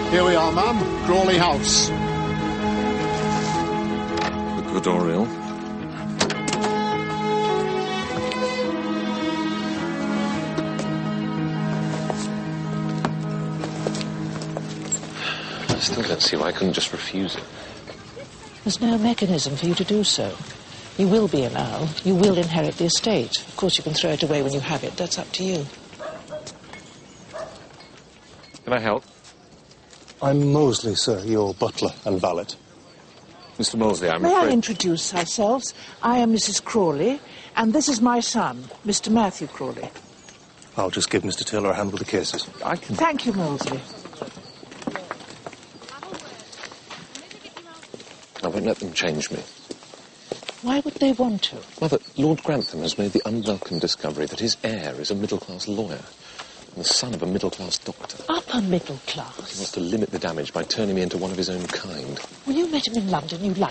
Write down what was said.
Here we are, ma'am. Crawley House. The good Oriel. I still don't see why I couldn't just refuse it. There's no mechanism for you to do so. You will be an Earl. You will inherit the estate. Of course, you can throw it away when you have it. That's up to you. Can I help? I'm Mosley, sir, your butler and valet. Mr. Mosley, I'm May afraid... I introduce ourselves? I am Mrs. Crawley, and this is my son, Mr. Matthew Crawley. I'll just give Mr. Taylor a hand with the cases. I can... Thank you, Mosley. I won't let them change me. Why would they want to? Mother, Lord Grantham has made the unwelcome discovery that his heir is a middle-class lawyer and the son of a middle-class doctor. Upper middle He class? wants to limit the damage by turning me into one of his own kind. Well, you met him in London. You liked